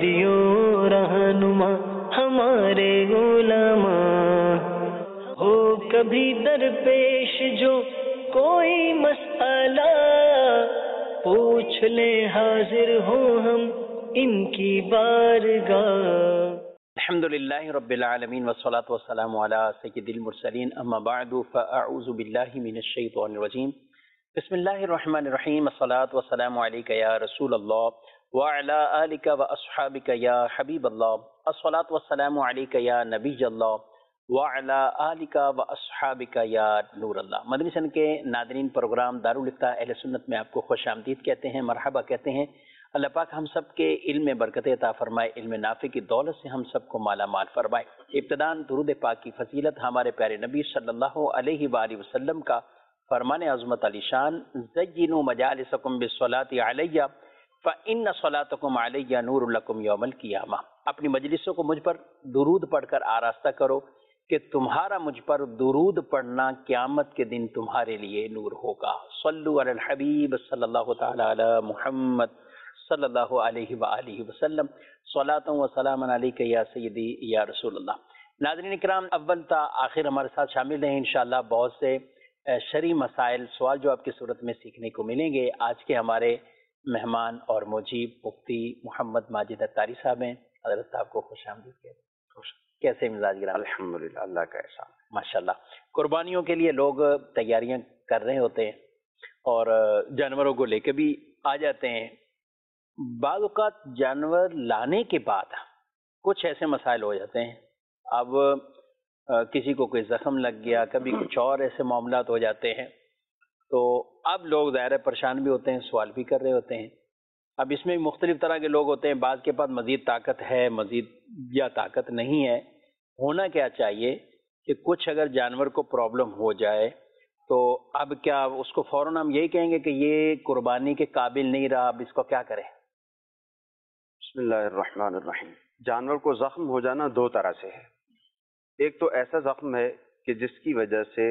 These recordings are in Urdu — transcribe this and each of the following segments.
दियो रहनुमा हमारे उलमा। हो कभी दरपेश जो कोई मसला, पूछ ले हाजिर हो हम इनकी बारगाह। الحمدللہ رب العالمین والصلاة والسلام علی سید المرسلین اما بعد فاعوذ باللہ من الشیطان الرجیم بسم اللہ الرحمن الرحیم الصلاة والسلام علیک یا رسول اللہ وعلی آلک واصحابک یا حبیب اللہ الصلاة والسلام علیک یا نبی اللہ وعلی آلک واصحابک یا نور اللہ۔ مدنی چینل کے ناظرین، پروگرام دارالفتہ اہل سنت میں آپ کو خوش آمدید کہتے ہیں، مرحبا کہتے ہیں۔ اللہ پاک ہم سب کے علم میں برکت عطا فرمائے، علم نافع کی دولت سے ہم سب کو مالا مال فرمائے۔ ابتداءً درود پاک کی فضیلت ہمارے پیارے نبی صلی اللہ علیہ وآلہ وسلم کا فرمان عظمت علی شان، زینوا مجالسکم بالصلاۃ علی فإن صلاتکم علی نور لکم یوم القیامہ۔ اپنی مجلسوں کو مجھ پر درود پڑھ کر آراستہ کرو کہ تمہارا مجھ پر درود پڑھنا قیامت کے دن تمہارے لیے نور ہوگا۔ صلو علی الحبیب صلی اللہ تعالی علی محمد صلی اللہ علیہ وآلہ وسلم، صلاۃ و سلام علیک یا سیدی یا رسول اللہ۔ ناظرین اکرام، اول تا آخر ہمارے ساتھ شامل رہیں، انشاءاللہ بہت سے شرعی مسائل سوال جواب کی صورت میں سیکھنے کو ملیں گے۔ آج کے ہمارے مہمان اور مجیب مفتی محمد ماجد اتاری صاحب ہیں۔ حضرت صاحب کو خوش آمدید کہتے ہیں۔ کیسے مزاج گرام؟ الحمدللہ، اللہ کا احسان، ماشاءاللہ۔ قربانیوں کے لیے لوگ تیاریاں کر رہے ہوتے ہیں اور جانوروں کو لے کے بھی آ جاتے ہیں۔ بعض اوقات جانور لانے کے بعد کچھ ایسے مسائل ہو جاتے ہیں، اب کسی کو کوئی زخم لگ گیا، کبھی کچھ اور ایسے معاملات ہو جاتے ہیں، تو اب لوگ ظاہر پریشان بھی ہوتے ہیں، سوال بھی کر رہے ہوتے ہیں۔ اب اس میں مختلف طرح کے لوگ ہوتے ہیں، بعض کے پاس مزید طاقت ہے، مزید یا طاقت نہیں ہے۔ ہونا کیا چاہیے کہ کچھ اگر جانور کو پرابلم ہو جائے تو اب کیا اس کو فوراً ہم یہی کہیں گے کہ یہ قربانی کے قابل نہیں رہا، اب اس کو کیا کریں؟ بسم اللہ الرحمن الرحیم۔ جانور کو زخم ہو جانا دو طرح سے ہے۔ ایک تو ایسا زخم ہے کہ جس کی وجہ سے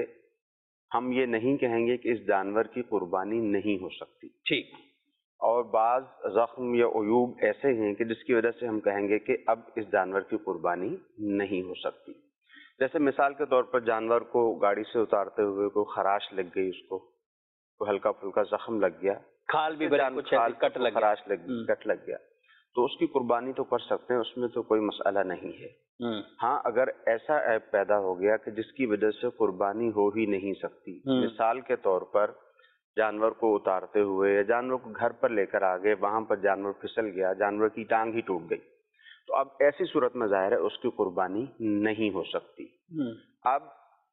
ہم یہ نہیں کہیں گے کہ اس جانور کی قربانی نہیں ہو سکتی، ٹھیک، اور بعض زخم یا عیوب ایسے ہیں کہ جس کی وجہ سے ہم کہیں گے کہ اب اس جانور کی قربانی نہیں ہو سکتی۔ جیسے مثال کے طور پر جانور کو گاڑی سے اتارتے ہوئے کوئی خراش لگ گئی، اس کو کوئی ہلکا پھلکا زخم لگ گیا، کھال بھی کچھ کٹ لگ گیا، خراش کٹ لگ گیا، تو اس کی قربانی تو کر سکتے ہیں، اس میں تو کوئی مسئلہ نہیں ہے۔ ہاں، اگر ایسا عیب پیدا ہو گیا کہ جس کی وجہ سے قربانی ہو ہی نہیں سکتی، مثال کے طور پر جانور کو اتارتے ہوئے یا جانور کو گھر پر لے کر آگے، وہاں پر جانور پھسل گیا، جانور کی ٹانگ ہی ٹوٹ گئی، تو اب ایسی صورت میں ظاہر ہے اس کی قربانی نہیں ہو سکتی۔ اب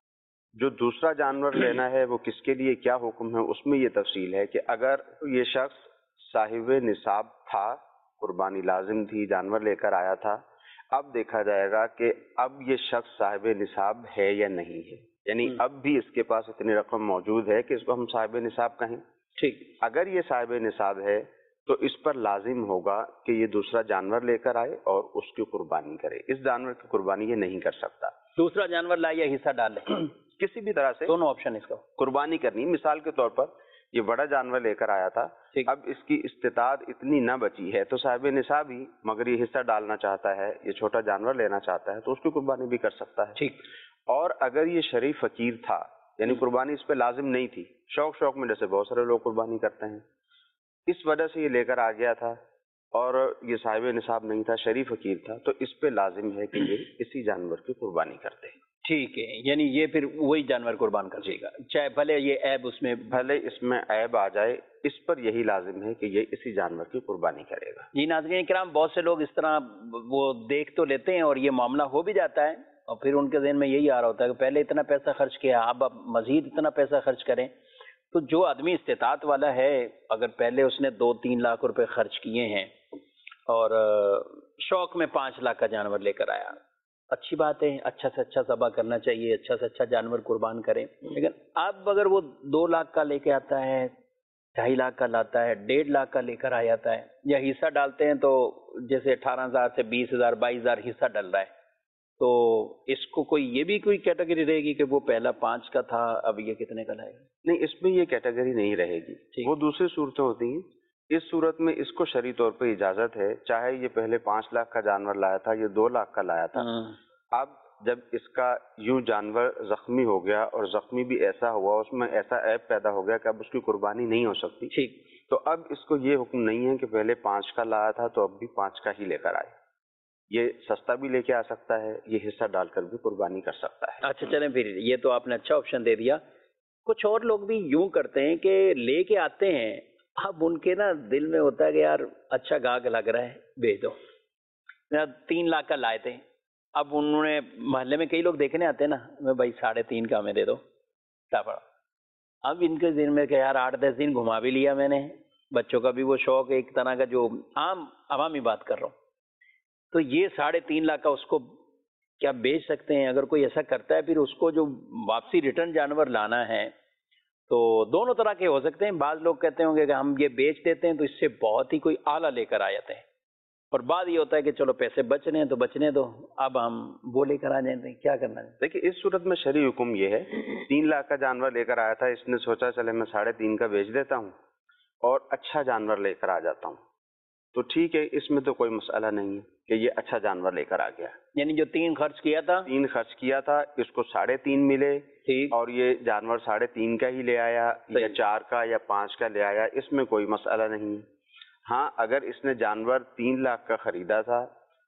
جو دوسرا جانور لینا ہے وہ کس کے لیے کیا حکم ہے، اس میں یہ تفصیل ہے کہ اگر یہ شخص صاحب نصاب تھا، قربانی لازم تھی، جانور لے کر آیا تھا، اب دیکھا جائے گا کہ اب یہ شخص صاحب نصاب ہے یا نہیں ہے، یعنی اب بھی اس کے پاس اتنی رقم موجود ہے کہ اس کو ہم صاحب نصاب کہیں۔ ٹھیک، اگر یہ صاحب نصاب ہے تو اس پر لازم ہوگا کہ یہ دوسرا جانور لے کر آئے اور اس کی قربانی کرے۔ اس جانور کی قربانی یہ نہیں کر سکتا۔ دوسرا جانور لائے یا حصہ ڈال لے، کسی بھی طرح سے دونوں آپشن اس کا قربانی کرنی۔ مثال کے طور پر یہ بڑا جانور لے کر آیا تھا، اب اس کی استطاعت اتنی نہ بچی ہے تو صاحب نصاب ہی، مگر یہ حصہ ڈالنا چاہتا ہے، یہ چھوٹا جانور لینا چاہتا ہے تو اس کی قربانی بھی کر سکتا ہے۔ ٹھیک، اور اگر یہ شریف فقیر تھا، یعنی قربانی اس پہ لازم نہیں تھی، شوق میں جیسے بہت سارے لوگ قربانی کرتے ہیں، اس وجہ سے یہ لے کر آ گیا تھا اور یہ صاحب نصاب نہیں تھا، شریف فقیر تھا، تو اس پہ لازم ہے کہ یہ اسی جانور کی قربانی کرتے ہیں۔ ٹھیک ہے، یعنی یہ پھر وہی جانور قربان کر دے گا، چاہے بھلے یہ عیب اس میں عیب آ جائے، اس پر یہی لازم ہے کہ یہ اسی جانور کی قربانی کرے گا۔ جی ناظرین کرام، بہت سے لوگ اس طرح وہ دیکھ تو لیتے ہیں اور یہ معاملہ ہو بھی جاتا ہے، اور پھر ان کے ذہن میں یہی آ رہا ہوتا ہے کہ پہلے اتنا پیسہ خرچ کیا، اب مزید اتنا پیسہ خرچ کریں۔ تو جو آدمی استطاعت والا ہے، اگر پہلے اس نے 2-3 لاکھ روپے خرچ کیے ہیں اور شوق میں 5 لاکھ کا جانور لے کر آیا، اچھی بات ہے، اچھا سے اچھا ذبح کرنا چاہیے، اچھا سے اچھا جانور قربان کریں۔ لیکن اب اگر وہ 2 لاکھ کا لے کے آتا ہے، 2.5 لاکھ کا لاتا ہے، 1.5 لاکھ کا لے کر آ جاتا ہے، یا حصہ ڈالتے ہیں تو جیسے 18,000 سے 20,000 22,000 حصہ ڈل رہا ہے، تو اس کو یہ بھی کوئی کیٹیگری رہے گی کہ وہ پہلا 5 کا تھا، اب یہ کتنے کا لائے گا؟ نہیں، اس میں یہ کیٹیگری نہیں رہے گی، وہ دوسری صورتیں ہوتی ہیں اس صورت میں اس کو شرعی طور پہ اجازت ہے، چاہے یہ پہلے 5 لاکھ کا جانور لایا تھا، یہ 2 لاکھ کا لایا تھا، اب جب اس کا یوں جانور زخمی ہو گیا اور زخمی بھی ایسا ہوا، اس میں ایسا عیب پیدا ہو گیا کہ اب اس کی قربانی نہیں ہو سکتی، ٹھیک، تو اب اس کو یہ حکم نہیں ہے کہ پہلے 5 کا لایا تھا تو اب بھی 5 کا ہی لے کر آئے، یہ سستا بھی لے کے آ سکتا ہے، یہ حصہ ڈال کر بھی قربانی کر سکتا ہے۔ اچھا چلیں پھر یہ تو آپ نے اچھا آپشن دے دیا۔ کچھ اور لوگ بھی یوں کرتے ہیں کہ لے کے آتے ہیں، اب ان کے نا دل میں ہوتا ہے کہ یار اچھا گاہک لگ رہا ہے بیچ دو۔ 3 لاکھ کا لائے تھے، اب انہوں نے محلے میں کئی لوگ دیکھنے آتے ہیں نا، میں بھائی 3.5 کا ہمیں دے دو، کیا پڑا۔ اب ان کے ذہن میں کہ یار 8-10 دن گھما بھی لیا میں نے، بچوں کا بھی وہ شوق ہے ایک طرح کا، جو عام عوامی بات کر رہا ہوں، تو یہ 3.5 لاکھ کا اس کو کیا بیچ سکتے ہیں؟ اگر کوئی ایسا کرتا ہے پھر اس کو جو واپسی ریٹرن جانور لانا ہے تو دونوں طرح کے ہو سکتے ہیں۔ بعض لوگ کہتے ہوں گے کہ ہم یہ بیچ دیتے ہیں تو اس سے بہت ہی کوئی اعلیٰ لے کر آ جاتے ہیں، اور بعد یہ ہوتا ہے کہ چلو پیسے بچ رہے ہیں تو بچنے دو، اب ہم وہ لے کر آ جاتے ہیں، کیا کرنا ہے؟ دیکھیے اس صورت میں شرعی حکم یہ ہے، 3 لاکھ کا جانور لے کر آیا تھا، اس نے سوچا چلے میں 3.5 کا بیچ دیتا ہوں اور اچھا جانور لے کر آ جاتا ہوں، تو ٹھیک ہے، اس میں تو کوئی مسئلہ نہیں ہے کہ یہ اچھا جانور لے کر آ گیا، یعنی جو 3 خرچ کیا تھا، 3 خرچ کیا تھا، اس کو 3.5 ملے، ٹھیک، اور یہ جانور 3.5 کا ہی لے آیا یا 4 کا یا 5 کا لے آیا، اس میں کوئی مسئلہ نہیں ہے۔ ہاں اگر اس نے جانور 3 لاکھ کا خریدا تھا،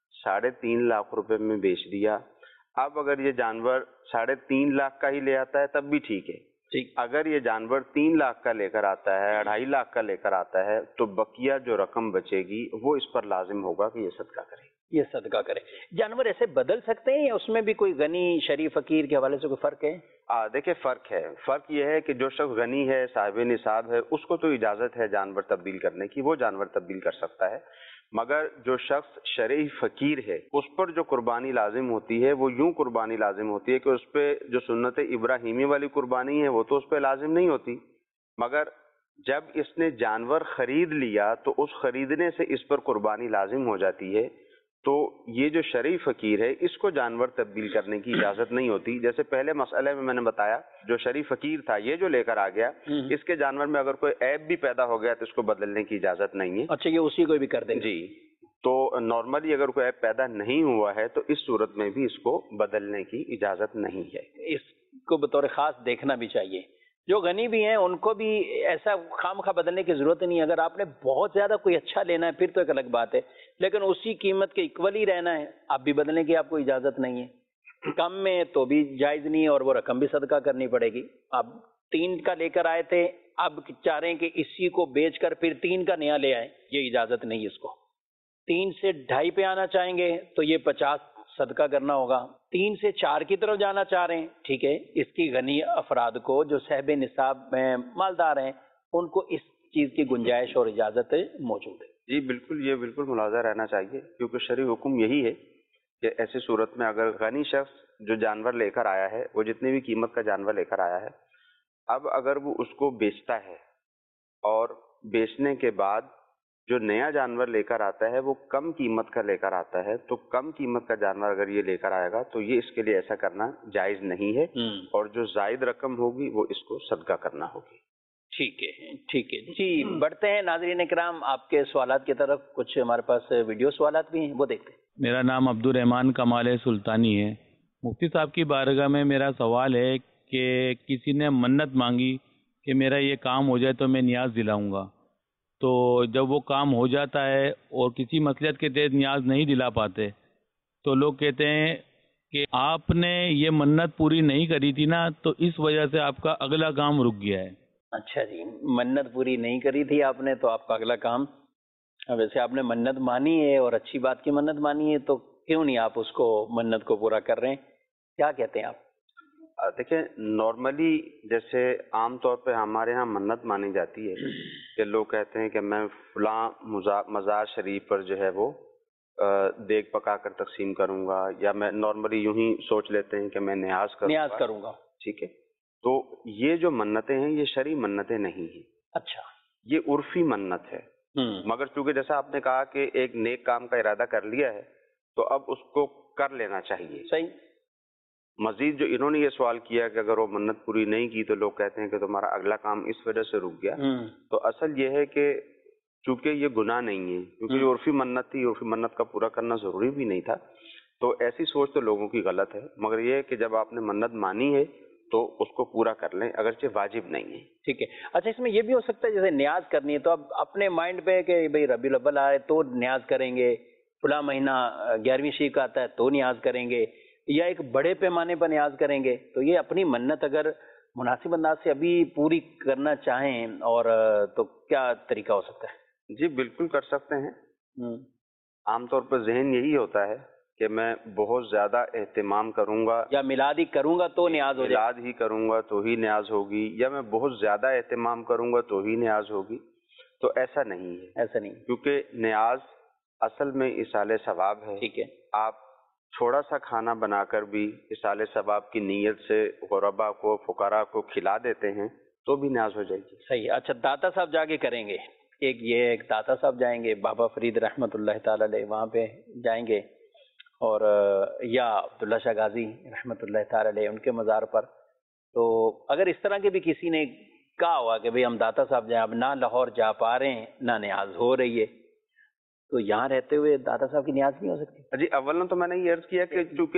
3.5 لاکھ روپے میں بیچ دیا، اب اگر یہ جانور 3.5 لاکھ کا ہی لے آتا ہے تب بھی ٹھیک ہے، ٹھیک، اگر یہ جانور 3 لاکھ کا لے کر آتا ہے، 2.5 لاکھ کا لے کر آتا ہے، تو بقیہ جو رقم بچے گی وہ اس پر لازم ہوگا کہ یہ صدقہ کرے۔ یہ صدقہ کرے۔ جانور ایسے بدل سکتے ہیں یا اس میں بھی کوئی غنی شریف فقیر کے حوالے سے کوئی فرق ہے؟ دیکھیں فرق یہ ہے کہ جو شخص غنی ہے، صاحب نصاب ہے، اس کو تو اجازت ہے جانور تبدیل کرنے کی، وہ جانور تبدیل کر سکتا ہے، مگر جو شخص شرعی فقیر ہے اس پر جو قربانی لازم ہوتی ہے وہ یوں قربانی لازم ہوتی ہے کہ اس پہ جو سنت ابراہیمی والی قربانی ہے وہ تو اس پہ لازم نہیں ہوتی، مگر جب اس نے جانور خرید لیا تو اس خریدنے سے اس پر قربانی لازم ہو جاتی ہے، تو یہ جو شرعی فقیر ہے اس کو جانور تبدیل کرنے کی اجازت نہیں ہوتی۔ جیسے پہلے مسئلے میں نے بتایا، جو شرعی فقیر تھا یہ جو لے کر آ گیا، اس کے جانور میں اگر کوئی عیب بھی پیدا ہو گیا تو اس کو بدلنے کی اجازت نہیں ہے۔ اچھا، یہ اسی کو بھی کر دے گا؟ جی، تو نارملی اگر کوئی عیب پیدا نہیں ہوا ہے تو اس صورت میں بھی اس کو بدلنے کی اجازت نہیں ہے۔ اس کو بطور خاص دیکھنا بھی چاہیے۔ جو غنی بھی ہیں ان کو بھی ایسا خواہ بدلنے کی ضرورت نہیں ہے۔ اگر آپ نے بہت زیادہ کوئی اچھا لینا ہے پھر تو ایک الگ بات ہے، لیکن اسی قیمت کے اکول ہی رہنا ہے، آپ بھی بدلنے کی آپ کو اجازت نہیں ہے۔ کم میں تو بھی جائز نہیں ہے اور وہ رقم بھی صدقہ کرنی پڑے گی۔ آپ 3 کا لے کر آئے تھے، اب چاہ رہے ہیں کہ اسی کو بیچ کر پھر 3 کا نیا لے آئیں، یہ اجازت نہیں ہے اس کو۔ 3 سے 2.5 پہ آنا چاہیں گے تو یہ 50 صدقہ کرنا ہوگا۔ 3 سے 4 کی طرف جانا چاہ رہے ہیں، ٹھیک ہے، اس کی غنی افراد کو جو صاحب نصاب میں مالدار ہیں ان کو اس چیز کی گنجائش اور اجازت موجود ہے۔ جی بالکل، یہ بالکل ملاحظہ رہنا چاہیے، کیونکہ شرعی حکم یہی ہے کہ ایسی صورت میں اگر غنی شخص جو جانور لے کر آیا ہے، وہ جتنی بھی قیمت کا جانور لے کر آیا ہے، اب اگر وہ اس کو بیچتا ہے اور بیچنے کے بعد جو نیا جانور لے کر آتا ہے وہ کم قیمت کا لے کر آتا ہے، تو کم قیمت کا جانور اگر یہ لے کر آئے گا تو یہ اس کے لیے ایسا کرنا جائز نہیں ہے، اور جو زائد رقم ہوگی وہ اس کو صدقہ کرنا ہوگی۔ ٹھیک ہے، ٹھیک ہے جی، بڑھتے ہیں ناظرین کرام آپ کے سوالات کی طرف۔ کچھ ہمارے پاس ویڈیو سوالات بھی ہیں، وہ دیکھتے ہیں۔ میرا نام عبدالرحمان کمال سلطانی ہے۔ مفتی صاحب کی بارگاہ میں میرا سوال ہے کہ کسی نے منت مانگی کہ میرا یہ کام ہو جائے تو میں نیاز دلاؤں گا، تو جب وہ کام ہو جاتا ہے اور کسی مصلحت کے تحت نیاز نہیں دلا پاتے تو لوگ کہتے ہیں کہ آپ نے یہ منت پوری نہیں کری تھی نا، تو اس وجہ سے آپ کا اگلا کام رک گیا ہے۔ اچھا جی، منت پوری نہیں کری تھی آپ نے تو آپ کا اگلا کام، ویسے آپ نے منت مانی ہے اور اچھی بات کی منت مانی ہے، تو کیوں نہیں آپ اس کو منت کو پورا کر رہے ہیں؟ کیا کہتے ہیں آپ؟ دیکھیں نارملی جیسے عام طور پہ ہمارے ہاں منت مانی جاتی ہے کہ لوگ کہتے ہیں کہ میں فلاں مزار شریف پر جو ہے وہ دیگ پکا کر تقسیم کروں گا، یا میں نارملی یوں ہی سوچ لیتے ہیں کہ میں نیاز کروں گا، ٹھیک ہے، تو یہ جو منتیں ہیں یہ شرعی منتیں نہیں ہیں۔ اچھا، یہ عرفی منت ہے، مگر چونکہ جیسا آپ نے کہا کہ ایک نیک کام کا ارادہ کر لیا ہے تو اب اس کو کر لینا چاہیے۔ صحیح۔ مزید جو انہوں نے یہ سوال کیا کہ اگر وہ منت پوری نہیں کی تو لوگ کہتے ہیں کہ تمہارا اگلا کام اس وجہ سے رک گیا، تو اصل یہ ہے کہ چونکہ یہ گناہ نہیں ہے، کیونکہ یہ عرفی منت تھی، عرفی منت کا پورا کرنا ضروری بھی نہیں تھا، تو ایسی سوچ تو لوگوں کی غلط ہے، مگر یہ ہے کہ جب آپ نے منت مانی ہے تو اس کو پورا کر لیں، اگرچہ واجب نہیں ہے۔ ٹھیک ہے، اچھا اس میں یہ بھی ہو سکتا ہے جیسے نیاز کرنی ہے تو اب اپنے مائنڈ پہ کہ بھئی ربیع الاول آئے تو نیاز کریں گے، فلاں مہینہ 11ویں شریف کا آتا ہے تو نیاز کریں گے، یا ایک بڑے پیمانے پر نیاز کریں گے، تو یہ اپنی منت اگر مناسب انداز سے ابھی پوری کرنا چاہیں اور تو کیا طریقہ ہو سکتا ہے؟ جی بالکل کر سکتے ہیں۔ عام طور پر ذہن یہی ہوتا ہے کہ میں بہت زیادہ اہتمام کروں گا، یا میلاد ہی کروں گا تو نیاز ہو جائے، میلاد ہی کروں گا تو ہی نیاز ہوگی، یا میں بہت زیادہ اہتمام کروں گا تو ہی نیاز ہوگی، تو ایسا نہیں ہے، ایسا نہیں، کیونکہ نیاز اصل میں ایصال ثواب ہے۔ ٹھیک ہے، آپ تھوڑا سا کھانا بنا کر بھی ایصال ثواب کی نیت سے غربا کو، فقراء کو کھلا دیتے ہیں تو بھی نیاز ہو جائے گی۔ صحیح ہے۔ اچھا داتا صاحب جا کے کریں گے، ایک داتا صاحب جائیں گے، بابا فرید رحمۃ اللہ تعالی علیہ وہاں پہ جائیں گے، اور یا عبداللہ شاہ غازی رحمۃ اللہ تعالی علیہ ان کے مزار پر، تو اگر اس طرح کے بھی کسی نے کہا ہوا کہ بھئی ہم داتا صاحب جائیں، اب نہ لاہور جا پا رہے ہیں نہ نیاز ہو رہی ہے، تو یہاں رہتے ہوئے داتا صاحب کی نیاز نہیں ہو سکتی؟ جی اولا تو میں نے یہ عرض کیا کہ چونکہ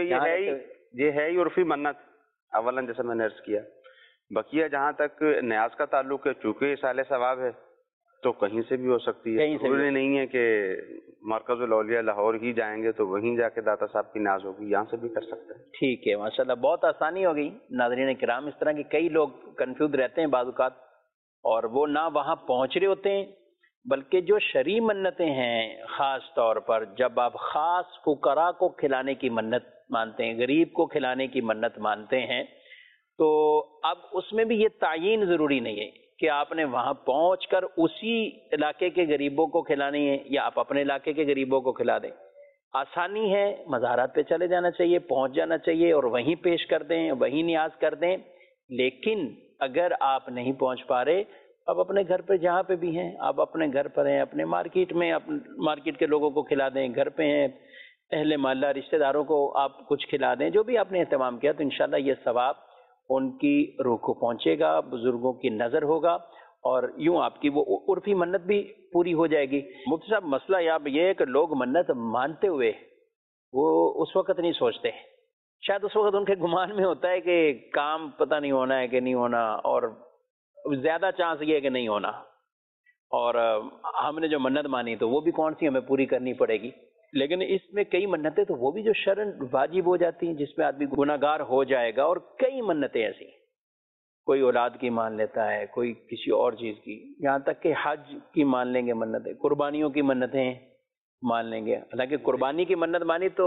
یہ ہے ہی عرفی منت، اولا جیسے میں نے عرض کیا، بقیہ جہاں تک نیاز کا تعلق ہے چونکہ ایصال ثواب ہے تو کہیں سے بھی ہو سکتی ہے، ضروری نہیں ہے کہ مرکز الاولیاء لاہور ہی جائیں گے تو وہیں جا کے داتا صاحب کی نیاز ہوگی، یہاں سے بھی کر سکتے ہیں۔ ٹھیک ہے، ماشاءاللہ بہت آسانی ہو گئی۔ ناظرین کرام، اس طرح کے کئی لوگ کنفیوز رہتے ہیں بعض اوقات، اور وہ نہ وہاں پہنچ رہے ہوتے ہیں، بلکہ جو شرعی منتیں ہیں خاص طور پر جب آپ خاص فقراء کو کھلانے کی منت مانتے ہیں، غریب کو کھلانے کی منت مانتے ہیں، تو اب اس میں بھی یہ تعیین ضروری نہیں ہے کہ آپ نے وہاں پہنچ کر اسی علاقے کے غریبوں کو کھلانی ہے یا آپ اپنے علاقے کے غریبوں کو کھلا دیں۔ آسانی ہے، مزارات پہ چلے جانا چاہیے، پہنچ جانا چاہیے اور وہیں پیش کر دیں، وہیں نیاز کر دیں۔ لیکن اگر آپ نہیں پہنچ پا رہے، آپ اپنے گھر پہ جہاں پہ بھی ہیں، آپ اپنے گھر پر ہیں، اپنے مارکیٹ میں مارکیٹ کے لوگوں کو کھلا دیں، گھر پہ ہیں اہل محلہ رشتہ داروں کو آپ کچھ کھلا دیں، جو بھی آپ نے اہتمام کیا، تو انشاءاللہ یہ ثواب ان کی روح کو پہنچے گا، بزرگوں کی نظر ہوگا، اور یوں آپ کی وہ عرفی منت بھی پوری ہو جائے گی۔ مفتی صاحب مسئلہ یہ ہے کہ لوگ منت مانتے ہوئے وہ اس وقت نہیں سوچتے، شاید اس وقت ان کے گمان میں ہوتا ہے کہ کام پتہ نہیں ہونا ہے کہ نہیں ہونا، اور زیادہ چانس یہ ہے کہ نہیں ہونا، اور ہم نے جو منت مانی تو وہ بھی کون سی ہمیں پوری کرنی پڑے گی۔ لیکن اس میں کئی منتیں تو وہ بھی جو شرعاً واجب ہو جاتی ہیں، جس میں آدمی گناہ گار ہو جائے گا، اور کئی منتیں ایسی ہیں، کوئی اولاد کی مان لیتا ہے، کوئی کسی اور چیز کی، یہاں تک کہ حج کی مان لیں گے منتیں، قربانیوں کی منتیں مان لیں گے۔ حالانکہ قربانی کی منت مانی تو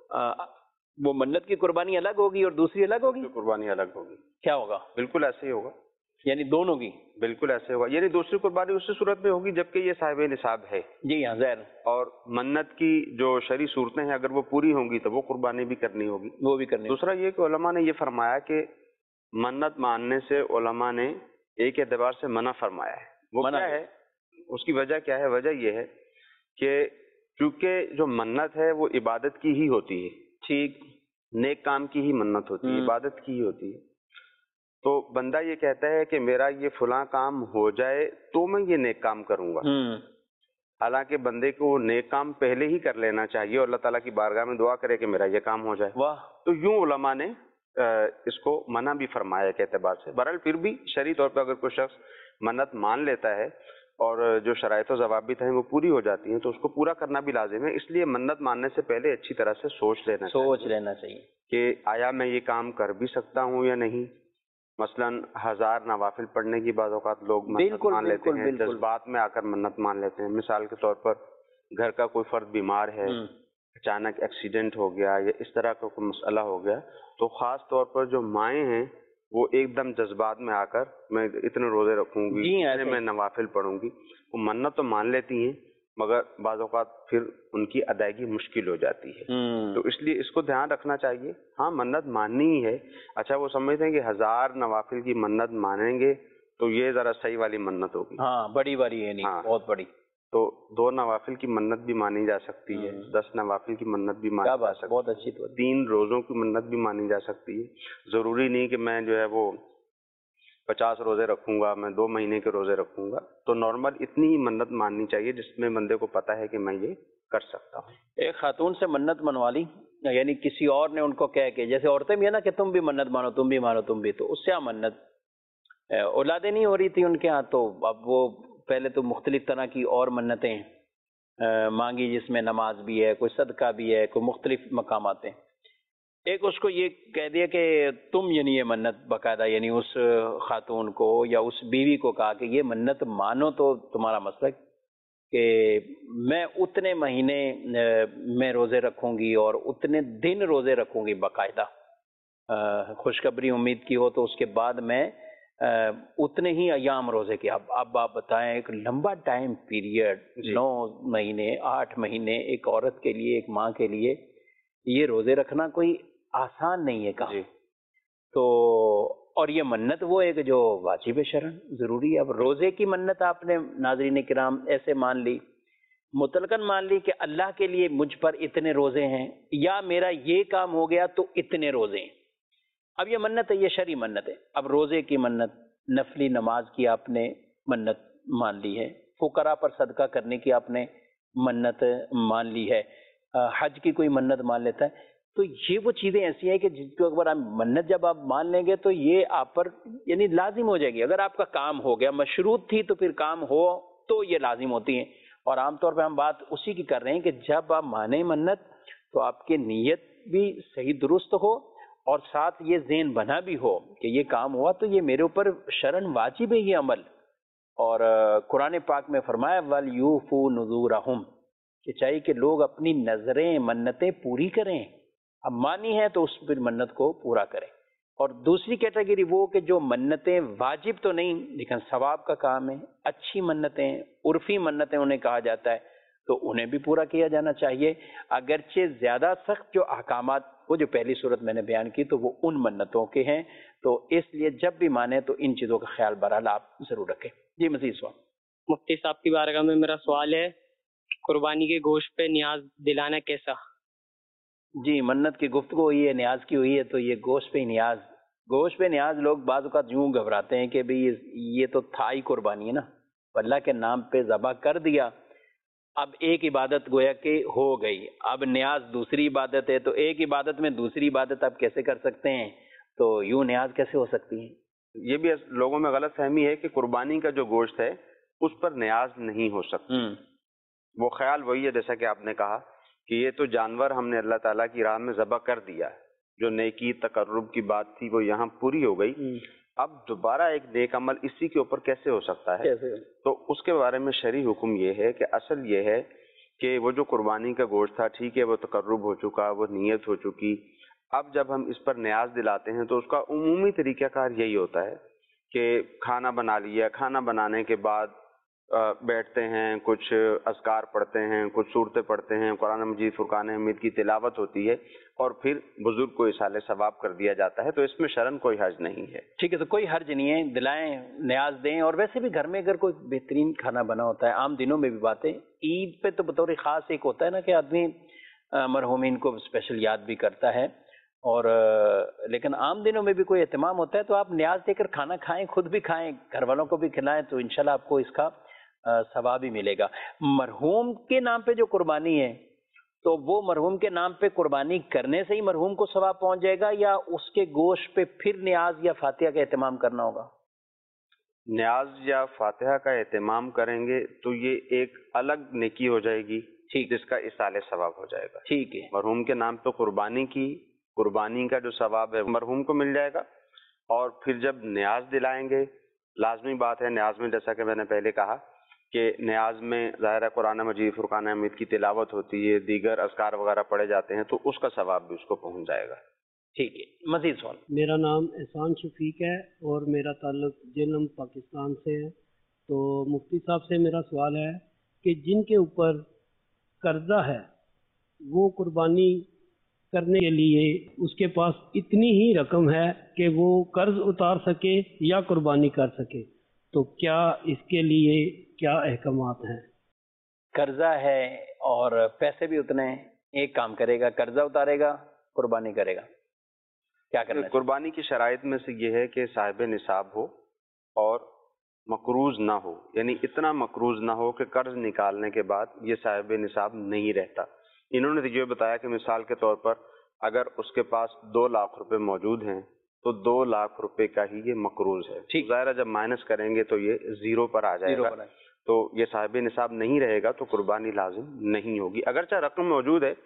وہ منت کی قربانی الگ ہوگی اور دوسری الگ ہوگی، قربانی الگ ہوگی۔ کیا ہوگا؟ بالکل ایسے ہی ہوگا، یعنی دونوں کی بالکل ایسے ہوگا، یعنی دوسری قربانی اسی صورت میں ہوگی جبکہ یہ صاحب نصاب ہے۔ جی ہاں، ظاہر، اور منت کی جو شرعی صورتیں ہیں اگر وہ پوری ہوں گی تو وہ قربانی بھی کرنی ہوگی، وہ بھی کرنی۔ دوسرا یہ کہ علماء نے یہ فرمایا کہ منت ماننے سے علماء نے ایک اعتبار سے منع فرمایا ہے۔ وہ کیا ہے؟ اس کی وجہ کیا ہے؟ وجہ یہ ہے کہ چونکہ جو منت ہے وہ عبادت کی ہی ہوتی ہے، ٹھیک، نیک کام کی ہی منت ہوتی ہے، عبادت کی ہی ہوتی ہے، تو بندہ یہ کہتا ہے کہ میرا یہ فلاں کام ہو جائے تو میں یہ نیک کام کروں گا، حالانکہ بندے کو نیک کام پہلے ہی کر لینا چاہیے اور اللہ تعالیٰ کی بارگاہ میں دعا کرے کہ میرا یہ کام ہو جائے۔ واہ، تو یوں علماء نے اس کو منع بھی فرمایا ایک اعتبار سے۔ بہرحال پھر بھی شرعی طور پہ اگر کوئی شخص منت مان لیتا ہے اور جو شرائط و ضوابط ہیں وہ پوری ہو جاتی ہیں تو اس کو پورا کرنا بھی لازم ہے، اس لیے منت ماننے سے پہلے اچھی طرح سے سوچ لینا چاہیے کہ آیا میں یہ کام کر بھی سکتا ہوں یا نہیں۔ مثلا 1000 نوافل پڑھنے کی بعض اوقات لوگ منت مان لیتے ہیں، جذبات میں آ کر منت مان لیتے ہیں۔ مثال کے طور پر گھر کا کوئی فرد بیمار ہے، اچانک ایکسیڈنٹ ہو گیا یا اس طرح کا کوئی مسئلہ ہو گیا، تو خاص طور پر جو مائیں ہیں وہ ایک دم جذبات میں آ کر میں اتنے روزے رکھوں گی، اتنے میں نوافل پڑھوں گی، وہ منت تو مان لیتی ہیں مگر بعض اوقات پھر ان کی ادائیگی مشکل ہو جاتی ہے، تو اس لیے اس کو دھیان رکھنا چاہیے۔ ہاں منت ماننی ہی ہے، اچھا وہ سمجھتے ہیں کہ 1000 نوافل کی منت مانیں گے تو یہ ذرا صحیح والی منت ہوگی، ہاں بڑی بڑی ہے، نہیں بہت بڑی، تو 2 نوافل کی منت بھی مانی جا سکتی ہے، 10 نوافل کی منت بھی مانی جا سکتی ہے، بہت اچھی، 3 روزوں کی منت بھی مانی جا سکتی ہے۔ ضروری نہیں کہ میں جو ہے وہ 50 रोजे रखूंगा, मैं 2 महीने के रोजे रखूंगा, तो नॉर्मल इतनी ही मन्नत माननी चाहिए जिसमें बंदे को पता है कि मैं ये कर सकता हूँ। एक खातून से मन्नत मनवा ली, यानी किसी और ने उनको कह के, जैसे औरतें भी है ना कि तुम भी मन्नत मानो, तुम भी मानो, तुम भी, तो उससे आप मन्नत, औलादें नहीं हो रही थी उनके यहाँ, तो अब वो पहले तो मुख्तलिफ तरह की और मन्नतें मांगी, जिसमें नमाज भी है, कोई सदका भी है, कोई मुख्तलिफ मकामात हैं। एक उसको ये कह दिया कि तुम, यानी ये मन्नत बाकायदा, यानी उस खातून को या उस बीवी को कहा कि ये मन्नत मानो तो तुम्हारा मसलक कि मैं उतने महीने में रोज़े रखूंगी और उतने दिन रोज़े रखूंगी बाकायदा, खुशखबरी उम्मीद की हो तो उसके बाद मैं उतने ही अयाम रोज़े की। अब आप बताएं, एक लंबा टाइम पीरियड, 9 महीने 8 महीने एक औरत के लिए, एक माँ के लिए ये रोज़े रखना कोई आसान नहीं है काम। तो और ये मन्नत वो एक जो वाजिब शरन ज़रूरी है। अब रोज़े की मन्नत आपने नाज़रीन किराम ऐसे मान ली, मुतलकन मान ली कि अल्लाह के लिए मुझ पर इतने रोज़े हैं, या मेरा ये काम हो गया तो इतने रोज़े हैं। अब ये मन्नत है, ये शरई मन्नत है। अब रोज़े की मन्नत, नफली नमाज की आपने मन्नत मान ली है, फुकरा पर सदका करने की आपने मन्नत मान ली है, हज की कोई मन्नत मान लेता है। तो ये वो चीज़ें ऐसी हैं कि जिसको अगर आप मन्नत जब आप मान लेंगे तो ये आप पर यानी लाजिम हो जाएगी। अगर आपका काम हो गया, मशरूत थी, तो फिर काम हो तो ये लाजिम होती हैं। और आमतौर पे हम बात उसी की कर रहे हैं कि जब आप माने मन्नत तो आपकी नीयत भी सही दुरुस्त हो और साथ ये ज़हन बना भी हो कि ये काम हुआ तो ये मेरे ऊपर शरन वाजिब है ये अमल। और कुरान पाक में फरमाया वल यूफू नुज़ूरहुम, कि चाहिए कि लोग अपनी नजरें, मन्नतें पूरी करें। अब मानी है तो उस फिर मन्नत को पूरा करें। और दूसरी कैटेगरी वो कि जो मन्नतें वाजिब तो नहीं लेकिन सवाब का काम है, अच्छी मन्नतें, उर्फी मन्नतें उन्हें कहा जाता है, तो उन्हें भी पूरा किया जाना चाहिए। अगरचे ज्यादा सख्त जो अहकामात, वो जो पहली सूरत मैंने बयान की, तो वो उन मन्नतों के हैं। तो इसलिए जब भी माने तो इन चीजों का ख्याल बहरहाल आप जरूर रखें। जी मजीद सवाल। मुफ्ती साहब की बारगाह में मेरा सवाल है, कुर्बानी के गोश्त पे न्याज दिलाना कैसा? जी, मन्नत की गुफ्तगू हुई है, न्याज की हुई है, तो ये गोश्त पे न्याज, गोश्त पे न्याज लोग बाज़ औक़ात यूं घबराते हैं कि भाई ये तो था ही कुर्बानी है ना, अल्लाह के नाम पे ज़बह कर दिया, अब एक इबादत गोया कि हो गई, अब न्याज दूसरी इबादत है, तो एक इबादत में दूसरी इबादत आप कैसे कर सकते हैं? तो यूं न्याज कैसे हो सकती है? ये भी लोगों में गलत फहमी है कि कुर्बानी का जो गोश्त है उस पर न्याज नहीं हो सकती। वो ख्याल वही है जैसा कि आपने कहा कि ये तो जानवर हमने अल्लाह ताला की राह में ज़बह कर दिया, जो नेकी तकर्रुब की बात थी वो यहाँ पूरी हो गई, अब दोबारा एक नेक अमल इसी के ऊपर कैसे हो सकता है? तो उसके बारे में शरई हुक्म ये है कि असल ये है कि वो जो कुर्बानी का गोश्त था, ठीक है, वो तकर्रुब हो चुका, वो नीयत हो चुकी, अब जब हम इस पर न्याज दिलाते हैं तो उसका उमूमी तरीक़ाकार यही होता है कि खाना बना लिया, खाना बनाने के बाद बैठते हैं, कुछ अज़कार पढ़ते हैं, कुछ सूरतें पढ़ते हैं, कुरान मजीद, फुरकान हमीद की तिलावत होती है और फिर बुजुर्ग को इसाले सवाब कर दिया जाता है। तो इसमें शरन कोई हर्ज नहीं है। ठीक है, तो कोई हर्ज नहीं है, दिलाएं, न्याज दें। और वैसे भी घर में अगर कोई बेहतरीन खाना बना होता है, आम दिनों में भी बातें, ईद पे तो बतौर ख़ास एक होता है ना कि आदमी मरहूमीन को स्पेशल याद भी करता है, और लेकिन आम दिनों में भी कोई एहतमाम होता है तो आप न्याज देकर खाना खाएं, खुद भी खाएं, घर वालों को भी खिलाएं, तो इंशाल्लाह आपको इसका सवाब भी मिलेगा। मरहूम के नाम पे जो कुर्बानी है, तो वो मरहूम के नाम पे कुर्बानी करने से ही मरहूम को सवाब पहुंच जाएगा, या उसके गोश्त पे फिर न्याज या फातिहा का एहतमाम करना होगा? न्याज या फातिहा का एहतमाम करेंगे तो ये एक अलग नेकी हो जाएगी, ठीक, जिसका इसाले सवाब हो जाएगा। ठीक है, मरहूम के नाम पे कुर्बानी का जो सवाब है मरहूम को मिल जाएगा। और फिर जब न्याज दिलाएंगे, लाजमी बात है न्याज में, जैसा कि मैंने पहले कहा कि न्याज में ज़ाहिर कुरान मजीद, फुरकान हमीद की तिलावत होती है, दीगर अज़कार वगैरह पढ़े जाते हैं, तो उसका सवाब भी उसको पहुंच जाएगा। ठीक है, मजीद सवाल। मेरा नाम एहसान शफीक है और मेरा ताल्लुक जेलम पाकिस्तान से है। तो मुफ्ती साहब से मेरा सवाल है कि जिनके ऊपर कर्जा है वो कुर्बानी करने के लिए उसके पास इतनी ही रकम है कि वो कर्ज उतार सके या कुर्बानी कर सके, तो क्या इसके लिए क्या अहकामात हैं? कर्जा है और पैसे भी उतने हैं, एक काम करेगा, कर्जा उतारेगा, कुर्बानी करेगा, क्या करना है? कुर्बानी की शराइत में से ये है कि साहिब निसाब हो, اور مقروض نہ ہو، یعنی اتنا مقروض نہ ہو کہ قرض نکالنے کے بعد یہ صاحب نصاب نہیں رہتا۔ انہوں نے یہ بتایا کہ مثال کے طور پر اگر اس کے پاس 2 لاکھ روپے موجود ہیں تو 2 لاکھ روپے کا ہی یہ مقروض ہے، ظاہر ہے جب مائنس کریں گے تو یہ زیرو پر آ جائے گا، تو یہ صاحب نصاب نہیں رہے گا تو قربانی لازم نہیں ہوگی۔ اگرچہ رقم موجود ہے،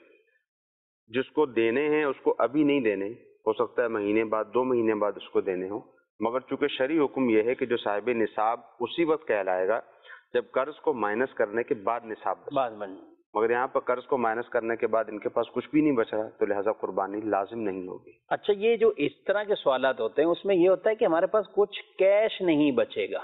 جس کو دینے ہیں اس کو ابھی نہیں دینے، ہو سکتا ہے مہینے بعد 2 مہینے بعد اس کو دینے ہوں، مگر چونکہ شرعی حکم یہ ہے کہ جو صاحب نصاب اسی وقت کہلائے گا جب قرض کو مائنس کرنے کے بعد نصاب بنے، مگر یہاں پر قرض کو مائنس کرنے کے بعد ان کے پاس کچھ بھی نہیں بچ رہا تو لہٰذا قربانی لازم نہیں ہوگی۔ اچھا، یہ جو اس طرح کے سوالات ہوتے ہیں اس میں یہ ہوتا ہے کہ ہمارے پاس کچھ کیش نہیں بچے گا۔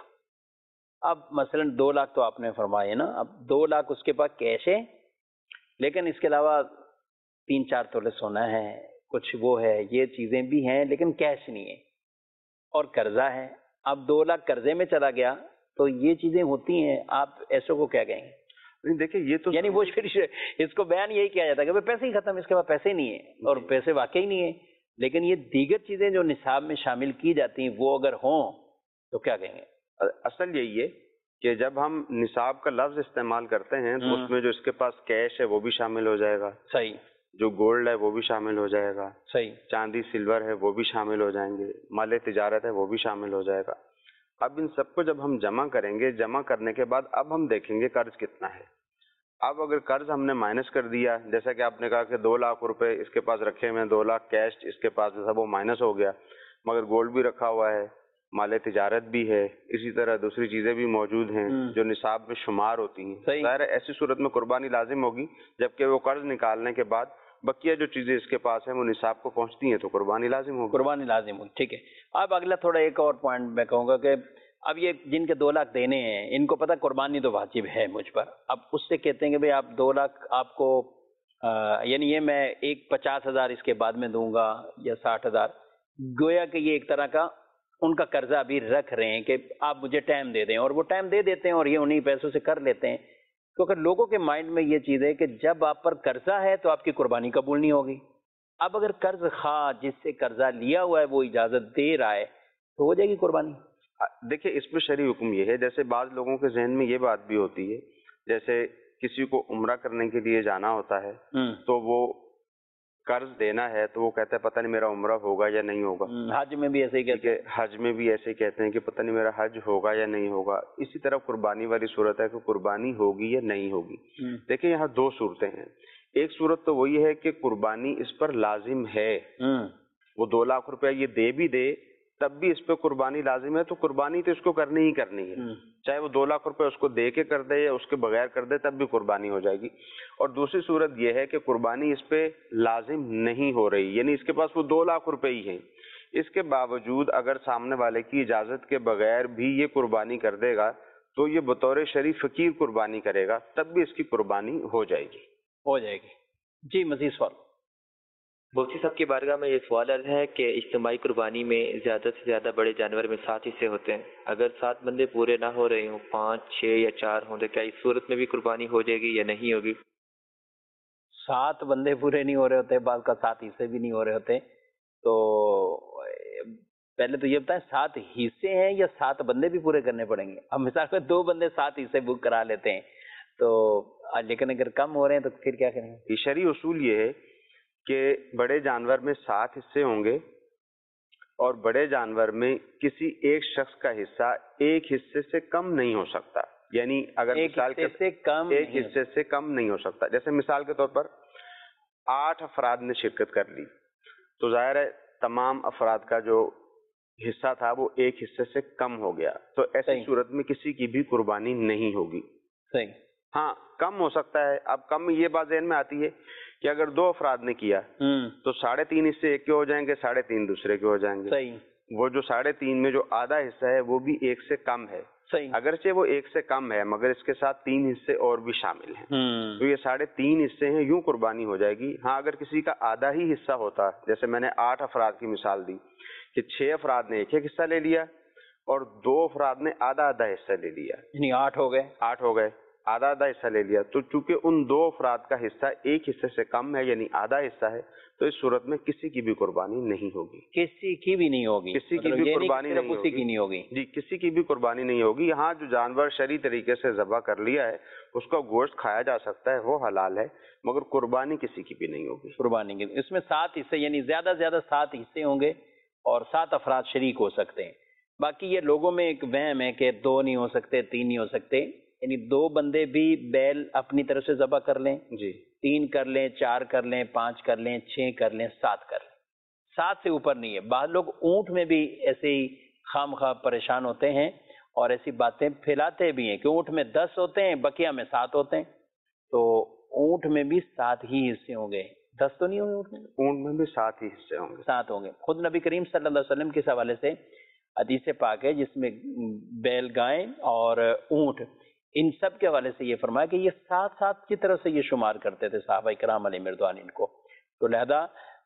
اب مثلا 2 لاکھ تو آپ نے فرمائے نا، اب 2 لاکھ اس کے پاس کیش ہے، لیکن اس کے علاوہ 3-4 تولے سونا ہے، کچھ وہ ہے، یہ چیزیں بھی ہیں لیکن کیش نہیں ہے، اور قرضہ ہے۔ اب 2 لاکھ قرضے میں چلا گیا تو یہ چیزیں ہوتی ہیں، آپ ایسے کو کیا کہیں گے؟ دیکھیں یہ تو یعنی وہ اس کو بیان یہی کیا جاتا ہے کہ پیسے ہی ختم، اس کے بعد پیسے نہیں ہیں، اور پیسے واقعی نہیں ہیں، لیکن یہ دیگر چیزیں جو نصاب میں شامل کی جاتی ہیں وہ اگر ہوں تو کیا کہیں گے؟ اصل یہی ہے کہ جب ہم نصاب کا لفظ استعمال کرتے ہیں تو اس میں جو اس کے پاس کیش ہے وہ بھی شامل ہو جائے گا، صحیح، جو گولڈ ہے وہ بھی شامل ہو جائے گا، صحیح، چاندی سلور ہے وہ بھی شامل ہو جائیں گے، مال تجارت ہے وہ بھی شامل ہو جائے گا۔ اب ان سب کو جب ہم جمع کریں گے، جمع کرنے کے بعد اب ہم دیکھیں گے قرض کتنا ہے۔ اب اگر قرض ہم نے مائنس کر دیا، جیسا کہ آپ نے کہا کہ 2 لاکھ روپے اس کے پاس رکھے ہوئے ہیں، 2 لاکھ کیش اس کے پاس ہے، وہ مائنس ہو گیا، مگر گولڈ بھی رکھا ہوا ہے، مال تجارت بھی ہے، اسی طرح دوسری چیزیں بھی موجود ہیں جو نصاب میں شمار ہوتی ہیں، ظاہر ہے ایسی صورت میں قربانی لازم ہوگی، جبکہ وہ قرض نکالنے کے بعد بقیہ جو چیزیں اس کے پاس ہیں وہ نصاب کو پہنچتی ہیں تو قربانی لازم ہوگی۔ قربانی لازم ہوگی، ٹھیک ہے۔ اب اگلا تھوڑا ایک اور پوائنٹ میں کہوں گا کہ اب یہ جن کے 2 لاکھ دینے ہیں ان کو پتہ قربانی تو واجب ہے مجھ پر، اب اس سے کہتے ہیں کہ بھئی آپ 2 لاکھ آپ کو یعنی یہ میں ایک 50,000 اس کے بعد میں دوں گا یا 60,000، گویا کہ یہ ایک طرح کا ان کا قرضہ ابھی رکھ رہے ہیں کہ آپ مجھے ٹائم دے دیں، اور وہ ٹائم دے دیتے ہیں اور یہ انہی پیسوں سے کر لیتے ہیں، کیونکہ لوگوں کے مائنڈ میں یہ چیز ہے کہ جب آپ پر قرضہ ہے تو آپ کی قربانی قبول نہیں ہوگی۔ اب اگر قرض خواہ جس سے قرضہ لیا ہوا ہے وہ اجازت دے رہا ہے تو ہو جائے گی قربانی۔ دیکھیں اس میں شرعی حکم یہ ہے، جیسے بعض لوگوں کے ذہن میں یہ بات بھی ہوتی ہے، جیسے کسی کو عمرہ کرنے کے لیے جانا ہوتا ہے تو وہ قرض دینا ہے تو وہ کہتا ہے پتہ نہیں میرا عمرہ ہوگا یا نہیں ہوگا، حج میں بھی ایسے ہی کہتے ہیں، حج میں بھی ایسے ہی کہتے ہیں کہ پتہ نہیں میرا حج ہوگا یا نہیں ہوگا۔ اسی طرح قربانی والی صورت ہے کہ قربانی ہوگی یا نہیں ہوگی۔ دیکھیں یہاں 2 صورتیں ہیں، ایک صورت تو وہی ہے کہ قربانی اس پر لازم ہے، وہ 2 لاکھ روپے یہ دے بھی دے تب بھی اس پہ قربانی لازم ہے، تو قربانی تو اس کو کرنی ہی کرنی ہے، چاہے وہ 2 لاکھ روپے اس کو دے کے کر دے یا اس کے بغیر کر دے تب بھی قربانی ہو جائے گی۔ اور دوسری صورت یہ ہے کہ قربانی اس پہ لازم نہیں ہو رہی، یعنی اس کے پاس وہ 2 لاکھ روپے ہی ہیں، اس کے باوجود اگر سامنے والے کی اجازت کے بغیر بھی یہ قربانی کر دے گا تو یہ بطور شرعی فقیر قربانی کرے گا، تب بھی اس کی قربانی ہو جائے گی۔ ہو جائے گی۔ جی مزید سوال۔ مفتی صاحب کی بارگاہ میں یہ سوال ہے کہ اجتماعی قربانی میں زیادہ سے زیادہ بڑے جانور میں 7 حصے ہوتے ہیں، اگر 7 بندے پورے نہ ہو رہے ہوں، 5، 6 یا 4 ہوں تو کیا اس صورت میں بھی قربانی ہو جائے گی یا نہیں ہوگی؟ 7 بندے پورے نہیں ہو رہے ہوتے، بعض کا 7 حصے بھی نہیں ہو رہے ہوتے، تو پہلے تو یہ بتائیں 7 حصے ہیں یا 7 بندے بھی پورے کرنے پڑیں گے؟ اب مثال میں 2 بندے 7 حصے بک کرا لیتے ہیں تو، لیکن اگر کم ہو رہے ہیں تو پھر کیا کریں گے؟ شرعی اصول یہ ہے کہ بڑے جانور میں 7 حصے ہوں گے اور بڑے جانور میں کسی ایک شخص کا حصہ ایک حصے سے کم نہیں ہو سکتا، یعنی اگر ایک حصے سے کم نہیں ہو سکتا، جیسے مثال کے طور پر 8 افراد نے شرکت کر لی تو ظاہر ہے تمام افراد کا جو حصہ تھا وہ ایک حصے سے کم ہو گیا، تو ایسی صورت میں کسی کی بھی قربانی نہیں ہوگی۔ صحیح۔ ہاں کم ہو سکتا ہے، اب کم یہ بات ذہن میں آتی ہے کہ اگر 2 افراد نے کیا تو 3.5 حصے ایک کے ہو جائیں گے، 3.5 دوسرے کے ہو جائیں گے، صحیح۔ وہ جو 3.5 میں جو آدھا حصہ ہے وہ بھی 1 سے کم ہے، صحیح، اگرچہ وہ 1 سے کم ہے مگر اس کے ساتھ 3 حصے اور بھی شامل ہیں، تو یہ 3.5 حصے ہیں، یوں قربانی ہو جائے گی۔ ہاں اگر کسی کا آدھا ہی حصہ ہوتا، جیسے میں نے 8 افراد کی مثال دی کہ 6 افراد نے ایک حصہ لے لیا اور 2 افراد نے آدھا حصہ لے لیا، یعنی 8 ہو گئے۔ आधा आधा हिस्सा ले लिया, तो चूंकि उन दो अफराद का हिस्सा एक हिस्से से कम है यानी आधा हिस्सा है, तो इस सूरत में किसी की भी कुर्बानी नहीं होगी। किसी की भी नहीं होगी, किसी की भी कुर्बानी नहीं उसी की नहीं होगी जी, किसी की भी कुर्बानी नहीं होगी। यहाँ जो जानवर शरई तरीके से ज़बह कर लिया है उसका गोश्त खाया जा सकता है, वो हलाल है, मगर कुर्बानी किसी की भी नहीं होगी। कुर्बानी की इसमें 7 हिस्से यानी ज्यादा से ज्यादा 7 हिस्से होंगे और 7 अफराद शरीक हो सकते हैं। बाकी ये लोगों में एक वहम है कि 2 नहीं हो सकते, 3 नहीं हो सकते, यानी 2 बंदे भी बैल अपनी तरफ से ज़बह कर लें जी, 3 कर लें, 4 कर लें, 5 कर लें, 6 कर लें, 7 कर लें, 7 से ऊपर नहीं है। बाद लोग ऊंट में भी ऐसे ही खामखा परेशान होते हैं और ऐसी बातें फैलाते भी हैं कि ऊंट में 10 होते हैं, बकिया में 7 होते हैं, तो ऊंट में भी 7 ही हिस्से होंगे, 10 तो नहीं होंगे ऊंट में? ऊंट में भी 7 ही हिस्से होंगे, 7 होंगे। खुद नबी करीम सल्लल्लाहु अलैहि वसल्लम के हवाले से हदीस पाक है जिसमें बैल, गाय और ऊंट, इन सब के हवाले से ये फरमाया कि ये 7 की तरह से ये शुमार करते थे सहाबा इकराम अलैहिम रिदवान इनको। तो लिहाजा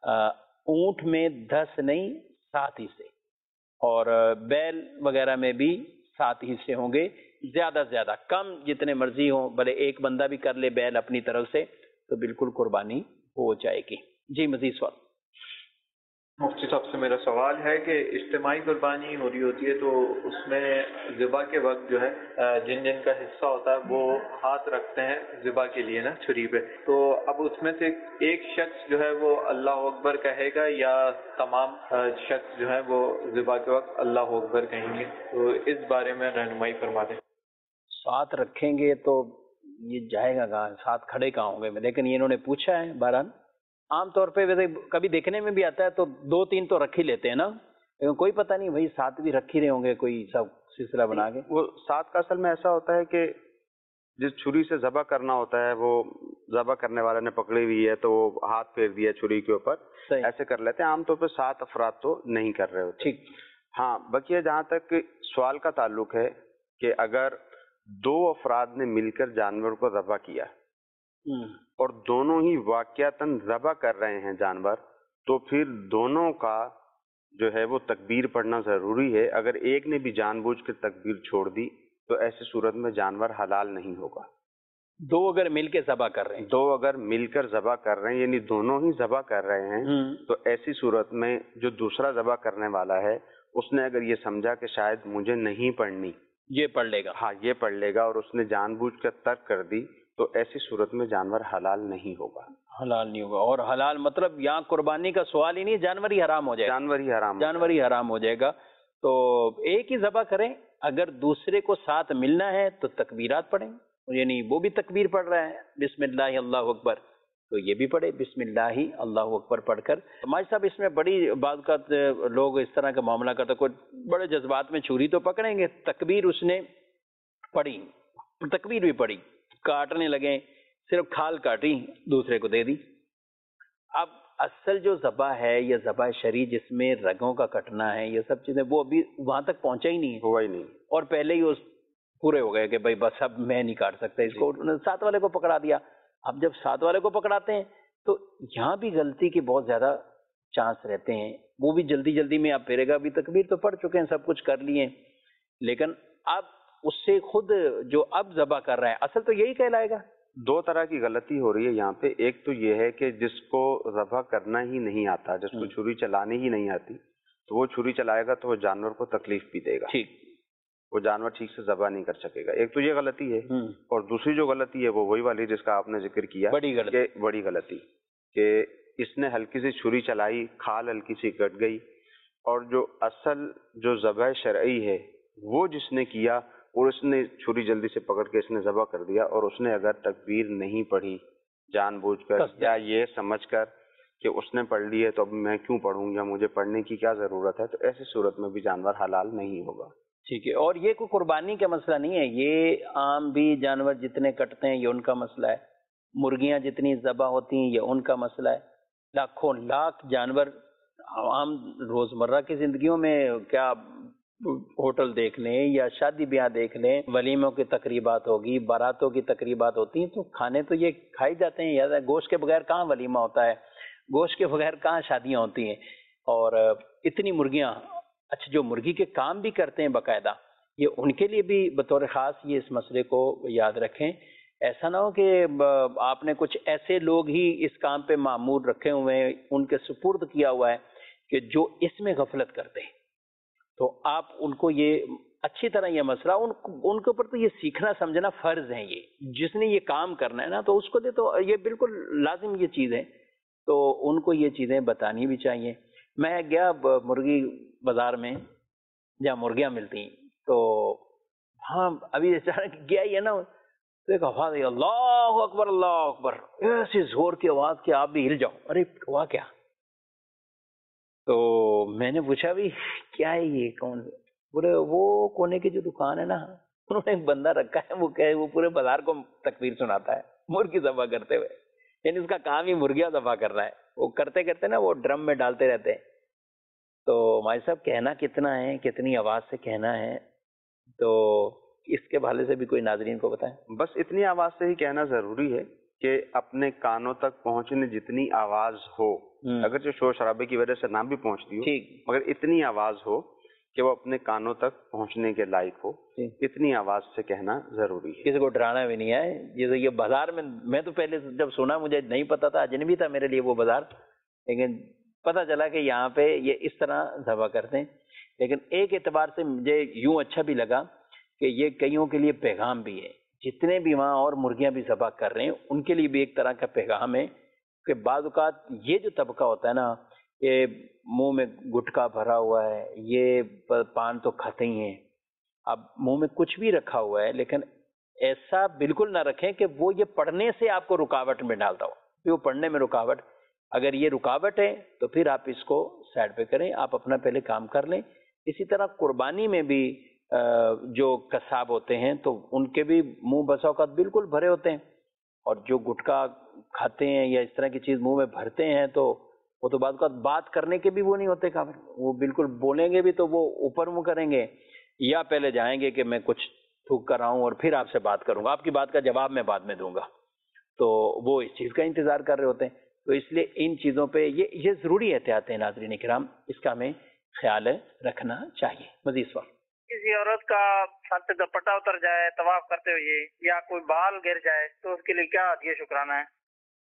ऊंट में 10 नहीं 7 हिस्से, और बैल वगैरह में भी 7 हिस्से होंगे, ज्यादा से ज्यादा, कम जितने मर्जी हो, भले एक बंदा भी कर ले बैल अपनी तरफ से तो बिल्कुल कुर्बानी हो जाएगी। जी मजीद सवाल। मुफ्ती साहब से मेरा सवाल है कि इज्तिमाई कुर्बानी हो रही होती है तो उसमें ज़िबा के वक्त जो है जिन जिन का हिस्सा होता है वो हाथ रखते हैं ज़िबा के लिए ना छुरी पे, तो अब उसमें से एक शख्स जो है वो अल्लाह अकबर कहेगा या तमाम शख्स जो है वो ज़िबा के वक्त अल्लाह अकबर कहेंगे, तो इस बारे में रहनुमाई फरमा दें। 7 रखेंगे तो ये जाएगा कहाँ, 7 खड़े कहाँ होंगे, लेकिन ये इन्होंने पूछा है। बहरहाल आमतौर पे वैसे कभी देखने में भी आता है तो 2-3 तो रख ही लेते हैं ना, लेकिन कोई पता नहीं भाई 7 भी रख ही रहे होंगे कोई सब सिलसिला बना के। वो 7 का असल में ऐसा होता है कि जिस छुरी से ज़बह करना होता है वो ज़बह करने वाले ने पकड़ी हुई है तो वो हाथ फेर दिया छुरी के ऊपर, ऐसे कर लेते हैं। आमतौर पे 7 अफराद तो नहीं कर रहे होते। ठीक। हाँ, बल्कि जहाँ तक सवाल का ताल्लुक है कि अगर 2 अफराद ने मिलकर जानवर को ज़बह किया और दोनों ही वाक़यातन ज़बह कर रहे हैं जानवर, तो फिर दोनों का जो है वो तकबीर पढ़ना ज़रूरी है। अगर एक ने भी जानबूझ कर तकबीर छोड़ दी तो ऐसी सूरत में जानवर हलाल नहीं होगा। 2 अगर मिलकर ज़बह कर रहे हैं, 2 अगर मिलकर ज़बह कर रहे हैं यानी दोनों ही ज़बह कर रहे हैं, तो ऐसी सूरत में जो दूसरा ज़बह करने वाला है उसने अगर ये समझा कि शायद मुझे नहीं पढ़नी, ये पढ़ लेगा, हाँ ये पढ़ लेगा, और उसने जानबूझ कर तर्क कर दी, तो ऐसी सूरत में जानवर हलाल नहीं होगा। हलाल नहीं होगा। और हलाल मतलब यहाँ कुर्बानी का सवाल ही नहीं, जानवर ही हराम हो जाएगा, जानवर ही हराम हो जाएगा। तो एक ही ज़बह करें, अगर दूसरे को साथ मिलना है तो तकबीरात पढ़ें, यानी वो भी तकबीर पढ़ रहा है बिस्मिल्लाह अल्लाहु अकबर, तो ये भी पढ़े बिस्मिल्लाह अल्लाहु अकबर पढ़कर। माज साहब इसमें बड़ी बात का लोग इस तरह का मामला करते, कोई बड़े जज्बात में छुरी तो पकड़ेंगे, तकबीर उसने पढ़ी, तकबीर भी पढ़ी, काटने लगे, सिर्फ खाल काटी दूसरे को दे दी। अब असल जो ज़बह है या ज़बह शरी जिसमें रगों का कटना है, ये सब चीजें, वो अभी वहां तक पहुंचा ही नहीं है, हुआ ही नहीं, और पहले ही उस पूरे हो गए कि भाई बस अब मैं नहीं काट सकता इसको, उन्होंने 7 वाले को पकड़ा दिया। अब जब 7 वाले को पकड़ाते हैं तो यहाँ भी गलती के बहुत ज्यादा चांस रहते हैं, वो भी जल्दी जल्दी में आप फेरेगा, अभी तकबीर तो पढ़ चुके हैं, सब कुछ कर लिए, लेकिन अब उससे खुद जो अब ज़बह कर रहा है असल तो यही कहलाएगा। 2 तरह की गलती हो रही है यहाँ पे। एक तो ये है कि जिसको ज़बह करना ही नहीं आता, जिसको छुरी चलानी ही नहीं आती, तो वो छुरी चलाएगा तो वो जानवर को तकलीफ भी देगा, ठीक, वो जानवर ठीक से ज़बह नहीं कर सकेगा। एक तो ये गलती है, और दूसरी जो गलती है वो वही वाली जिसका आपने जिक्र किया, बड़ी गलती कि इसने हल्की सी छुरी चलाई, खाल हल्की सी कट गई, और जो असल जो ज़बह शरई है वो जिसने किया और उसने छुरी जल्दी से पकड़ के इसने ज़बह कर दिया, और उसने अगर तकबीर नहीं पढ़ी जानबूझकर या ये समझकर कि उसने पढ़ ली है तो अब मैं क्यों पढ़ूं या मुझे पढ़ने की क्या ज़रूरत है, तो ऐसी सूरत में भी जानवर हलाल नहीं होगा। ठीक है। और ये कोई कुर्बानी का मसला नहीं है, ये आम भी जानवर जितने कटते हैं ये उनका मसला है, मुर्गियां जितनी ज़बह होती हैं ये उनका मसला है, लाखों लाख जानवर आम रोजमर्रा की जिंदगियों में, क्या होटल देख लें या शादी ब्याह देख लें, वलीमों की तकरीबात होगी, बारातों की तकरीबात होती हैं, तो खाने तो ये खाए जाते हैं यार, गोश्त के बगैर कहाँ वलीमा होता है, गोश्त के बगैर कहाँ शादियां होती हैं। और इतनी मुर्गियां, अच्छा जो मुर्गी के काम भी करते हैं बाकायदा, یہ ان کے لیے بھی بطور خاص یہ اس مسئلے کو یاد رکھیں. ایسا نہ ہو کہ آپ نے کچھ ایسے لوگ ہی اس کام پہ مامور رکھے ہوئے ہیں، ان کے سپرد کیا ہوا ہے کہ جو اس میں غفلت کرتے ہیں. تو آپ ان کو یہ اچھی طرح یہ مسئلہ ان کے اوپر تو یہ سیکھنا سمجھنا فرض ہے. یہ جس نے یہ کام کرنا ہے نا تو اس کو دے، تو یہ بالکل لازم یہ چیز ہے. تو ان کو یہ چیزیں بتانی بھی چاہیے. میں گیا مرغی بازار میں جہاں مرغیاں ملتی ہیں، تو ہاں ابھی اچانک گیا ہی ہے نا، تو ایک آواز ہے اللہ اکبر اللہ اکبر، ایسی زور کی آواز کہ آپ بھی ہل جاؤ. ارے ہوا کیا؟ تو میں نے پوچھا بھی کیا ہے یہ، کون؟ بولے وہ کونے کی جو دکان ہے نا، انہوں نے ایک بندہ رکھا ہے، وہ پورے بازار کو تکبیر سناتا ہے مرغی ذبح کرتے ہوئے. یعنی اس کا کام ہی مرغیاں ذبح کرنا ہے. وہ کرتے کرتے نا وہ ڈرم میں ڈالتے رہتے ہیں. تو بھائی صاحب کہنا کتنا ہے، کتنی آواز سے کہنا ہے، تو اس کے حوالے سے بھی کوئی ناظرین کو بتائیں. بس اتنی آواز سے ہی کہنا ضروری ہے کہ اپنے کانوں تک پہنچنے جتنی آواز ہو، اگرچہ شور شرابے کی وجہ سے نہ بھی پہنچتی ہو، مگر اتنی آواز ہو کہ وہ اپنے کانوں تک پہنچنے کے لائق ہو، اتنی آواز سے کہنا ضروری ہے. کسی کو ڈرانا بھی نہیں ہے. جیسے یہ بازار میں تو پہلے جب سنا مجھے نہیں پتا تھا، اجنبی تھا میرے لیے وہ بازار، لیکن پتا چلا کہ یہاں پہ یہ اس طرح ذبح کرتے ہیں. لیکن ایک اعتبار سے مجھے یوں اچھا بھی لگا کہ یہ کئیوں کے لیے پیغام بھی ہے. جتنے بھی وہاں اور مرغیاں بھی ذبح کر رہے ہیں ان کے لیے بھی ایک طرح کا پیغام ہے کہ بعض اوقات یہ جو طبقہ ہوتا ہے نا، یہ منہ میں گٹکا بھرا ہوا ہے، یہ پان تو کھاتے ہی ہیں، اب منہ میں کچھ بھی رکھا ہوا ہے، لیکن ایسا بالکل نہ رکھیں کہ وہ یہ پڑھنے سے آپ کو رکاوٹ میں ڈالتا ہو. وہ پڑھنے میں رکاوٹ، اگر یہ رکاوٹ ہے تو پھر آپ اس کو سائڈ پہ کریں، آپ اپنا پہلے کام کر لیں. اسی طرح قربانی میں بھی جو قصاب ہوتے ہیں تو ان کے بھی منہ بسا اوقات بالکل بھرے ہوتے ہیں، اور جو گٹکا کھاتے ہیں یا اس طرح کی چیز منہ میں بھرتے ہیں تو وہ تو بعض اوقات بات کرنے کے بھی وہ نہیں ہوتے قابل. وہ بالکل بولیں گے بھی تو وہ اوپر منہ کریں گے، یا پہلے جائیں گے کہ میں کچھ تھوک کر رہا ہوں اور پھر آپ سے بات کروں گا، آپ کی بات کا جواب میں بعد میں دوں گا. تو وہ اس چیز کا انتظار کر رہے ہوتے ہیں. تو اس لیے ان چیزوں پہ یہ ضروری احتیاط ہے ناظرین کرام، اس کا ہمیں خیال رکھنا چاہیے. مزید سوال. کسی عورت کا سر سے دوپٹہ اتر جائے طواف کرتے ہوئے یا کوئی بال گر جائے تو اس کے لیے کیا ہدیہ شکرانہ ہے؟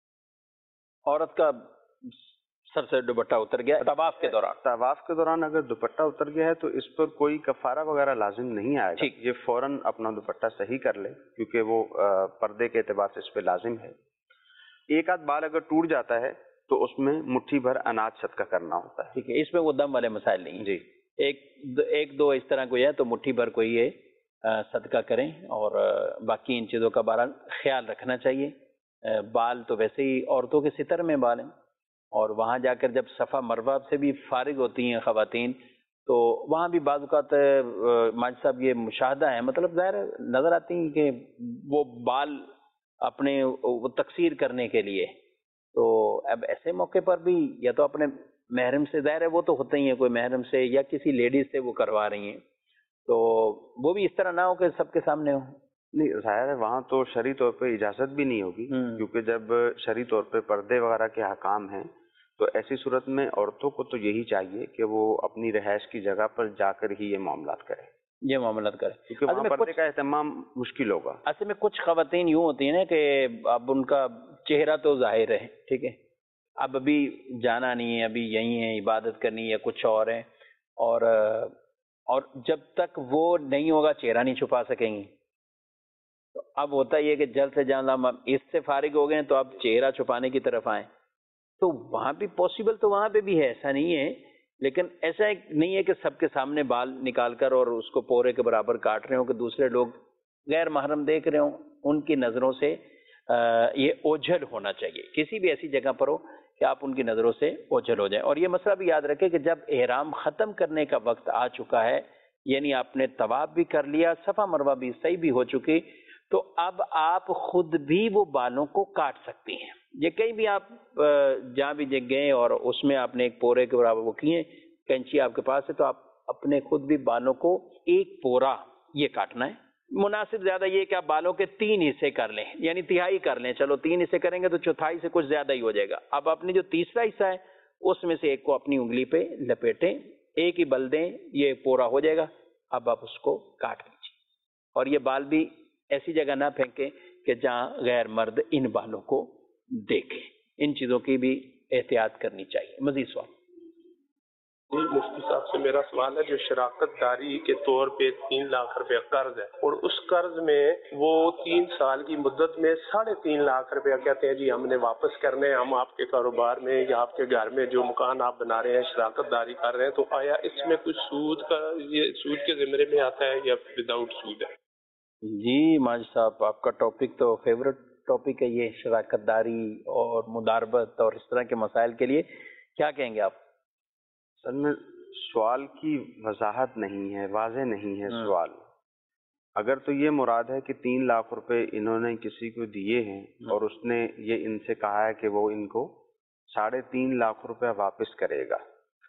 عورت کا سر سے دوپٹہ اتر گیا طواف کے دوران اگر دوپٹہ اتر گیا ہے تو اس پر کوئی کفارہ وغیرہ لازم نہیں آئے گا. یہ فوراً اپنا دوپٹہ صحیح کر لے، کیونکہ وہ پردے کے اعتبار سے اس پہ لازم ہے. ایک آدھ بال اگر ٹوٹ جاتا ہے تو اس میں مٹھی بھر اناج صدقہ کرنا ہوتا ہے. ٹھیک ہے، اس میں وہ دم والے مسائل نہیں. جی ایک دو اس طرح کوئی ہے تو مٹھی بھر کوئی یہ صدقہ کریں، اور باقی ان چیزوں کا بہرحال خیال رکھنا چاہیے. بال تو ویسے ہی عورتوں کے ستر میں بال ہیں، اور وہاں جا کر جب صفا مروہ سے بھی فارغ ہوتی ہیں خواتین تو وہاں بھی بعض اوقات ماجد صاحب یہ مشاہدہ ہے، مطلب ظاہر نظر آتی ہیں کہ وہ بال اپنے وہ تقصیر کرنے کے لیے. تو اب ایسے موقع پر بھی یا تو اپنے محرم سے، ظاہر ہے وہ تو ہوتے ہی ہیں، کوئی محرم سے یا کسی لیڈیز سے وہ کروا رہی ہیں، تو وہ بھی اس طرح نہ ہو کہ سب کے سامنے ہو. نہیں، ظاہر ہے وہاں تو شرعی طور پہ اجازت بھی نہیں ہوگی، کیونکہ جب شرعی طور پہ پردے وغیرہ کے احکام ہیں تو ایسی صورت میں عورتوں کو تو یہی چاہیے کہ وہ اپنی رہائش کی جگہ پر جا کر ہی یہ معاملات کریں، کیونکہ وہاں پردے کا اہتمام مشکل ہوگا. اصل میں کچھ خواتین یوں ہوتی ہیں نا کہ اب ان کا چہرہ تو ظاہر ہے، ٹھیک ہے، اب ابھی جانا نہیں ہے، ابھی یہی ہے، عبادت کرنی ہے یا کچھ اور ہے، اور جب تک وہ نہیں ہوگا چہرہ نہیں چھپا سکیں گی. تو اب ہوتا یہ کہ جلد سے جلد ہم اس سے فارغ ہو گئے تو اب چہرہ چھپانے کی طرف آئیں. تو وہاں بھی پاسبل تو وہاں پہ بھی ہے، ایسا نہیں ہے، لیکن ایسا نہیں ہے کہ سب کے سامنے بال نکال کر اور اس کو پورے کے برابر کاٹ رہے ہوں کہ دوسرے لوگ غیر محرم دیکھ رہے ہوں. ان کی نظروں سے یہ اوجھل ہونا چاہیے، کسی بھی ایسی جگہ پر ہو کہ آپ ان کی نظروں سے اوجھل ہو جائیں. اور یہ مسئلہ بھی یاد رکھیں کہ جب احرام ختم کرنے کا وقت آ چکا ہے، یعنی آپ نے طواف بھی کر لیا، صفا مروہ بھی صحیح بھی ہو چکی، تو اب آپ خود بھی وہ بالوں کو کاٹ سکتی ہیں. یہ کہیں بھی آپ جہاں بھی گئے اور اس میں آپ نے ایک پورے کے برابر وہ کیے، کینچی آپ کے پاس ہے، تو آپ اپنے خود بھی بالوں کو ایک پورا یہ کاٹنا ہے. مناسب زیادہ یہ کہ آپ بالوں کے 3 حصے کر لیں، یعنی تہائی کر لیں. چلو 3 حصے کریں گے تو چوتھائی سے کچھ زیادہ ہی ہو جائے گا. اب اپنی جو تیسرا حصہ ہے اس میں سے ایک کو اپنی انگلی پہ لپیٹیں، ایک ہی بل دیں، یہ پورا ہو جائے گا. اب آپ اس کو کاٹ لیجیے، اور یہ بال بھی ایسی جگہ نہ پھینکیں کہ جہاں غیر مرد ان بالوں کو دیکھیں، ان چیزوں کی بھی احتیاط کرنی چاہیے۔ مزید سوال؟ جی مفتی صاحب سے میرا سوال ہے، جو شراکت داری کے طور پہ 3 لاکھ روپے قرض ہے، اور اس قرض میں وہ 3 سال کی مدت میں 3.5 لاکھ روپیہ کہتے ہیں جی ہم نے واپس کرنے ہیں، ہم آپ کے کاروبار میں یا آپ کے گھر میں جو مکان آپ بنا رہے ہیں شراکت داری کر رہے ہیں، تو آیا اس میں کچھ سود کا، یہ سود کے زمرے میں آتا ہے یا وداؤٹ سود ہے؟ جی ماجد صاحب، آپ کا ٹاپک تو فیورٹ ٹاپک ہے یہ، شراکت داری اور مداربت اور اس طرح کے مسائل کے لیے کیا کہیں گے آپ؟ سر میں سوال کی وضاحت نہیں ہے، واضح نہیں ہے سوال۔ اگر تو یہ مراد ہے کہ 3 لاکھ روپے انہوں نے کسی کو دیے ہیں اور اس نے یہ ان سے کہا ہے کہ وہ ان کو 3.5 لاکھ روپے واپس کرے گا،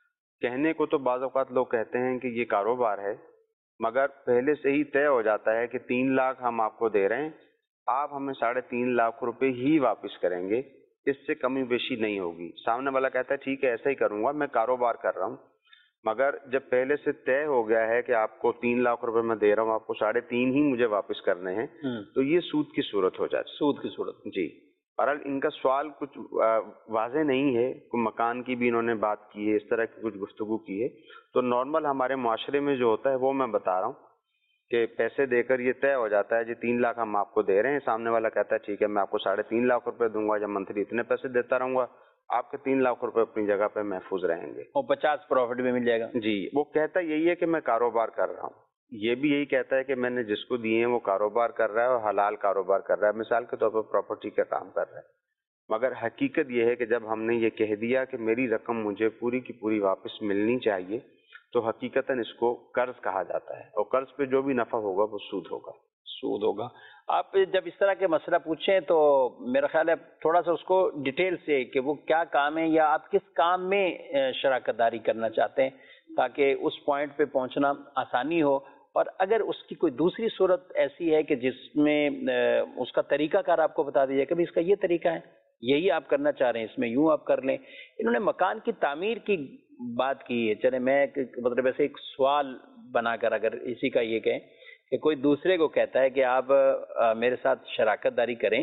کہنے کو تو بعض اوقات لوگ کہتے ہیں کہ یہ کاروبار ہے، مگر پہلے سے ہی طے ہو جاتا ہے کہ 3 لاکھ ہم آپ کو دے رہے ہیں، آپ ہمیں 3.5 لاکھ روپے ہی واپس کریں گے، اس سے کمی بیشی نہیں ہوگی۔ سامنے والا کہتا ہے ٹھیک ہے ایسا ہی کروں گا، میں کاروبار کر رہا ہوں، مگر جب پہلے سے طے ہو گیا ہے کہ آپ کو 3 لاکھ روپے میں دے رہا ہوں، آپ کو 3.5 ہی مجھے واپس کرنے ہیں، تو یہ سود کی صورت ہو جاتی ہے۔ سود کی صورت، جی۔ بہرحال ان کا سوال کچھ واضح نہیں ہے، مکان کی بھی انہوں نے بات کی ہے، اس طرح کی کچھ گفتگو کی ہے، تو نارمل ہمارے معاشرے میں جو ہوتا ہے وہ میں بتا رہا ہوں کہ پیسے دے کر یہ طے ہو جاتا ہے جی 3 لاکھ ہم آپ کو دے رہے ہیں، سامنے والا کہتا ہے ٹھیک ہے میں آپ کو 3.5 لاکھ روپے دوں گا یا منتھلی اتنے پیسے دیتا رہوں گا، آپ کے 3 لاکھ روپے اپنی جگہ پہ محفوظ رہیں گے اور 50 پروفٹ بھی مل جائے گا۔ جی، وہ کہتا یہی ہے کہ میں کاروبار کر رہا ہوں، یہ بھی یہی کہتا ہے کہ میں نے جس کو دیے ہیں وہ کاروبار کر رہا ہے اور حلال کاروبار کر رہا ہے، مثال کے طور پر پراپرٹی کا کام کر رہا ہے، مگر حقیقت یہ ہے کہ جب ہم نے یہ کہہ دیا کہ میری رقم مجھے پوری کی پوری واپس ملنی چاہیے، تو حقیقتاً اس کو قرض کہا جاتا ہے، اور قرض پہ جو بھی نفع ہوگا وہ سود ہوگا۔ سود ہوگا۔ آپ جب اس طرح کے مسئلہ پوچھیں تو میرا خیال ہے تھوڑا سا اس کو ڈیٹیل سے کہ وہ کیا کام ہے یا آپ کس کام میں شراکت داری کرنا چاہتے ہیں، تاکہ اس پوائنٹ پہ پہنچنا آسانی ہو، اور اگر اس کی کوئی دوسری صورت ایسی ہے کہ جس میں اس کا طریقہ کار آپ کو بتا دیجیے کہ اس کا یہ طریقہ ہے، یہی آپ کرنا چاہ رہے ہیں، اس میں یوں آپ کر لیں۔ انہوں نے مکان کی تعمیر کی بات کی ہے، چلے میں مطلب ایسے ایک سوال بنا کر اگر اسی کا یہ کہیں کہ کوئی دوسرے کو کہتا ہے کہ آپ میرے ساتھ شراکت داری کریں،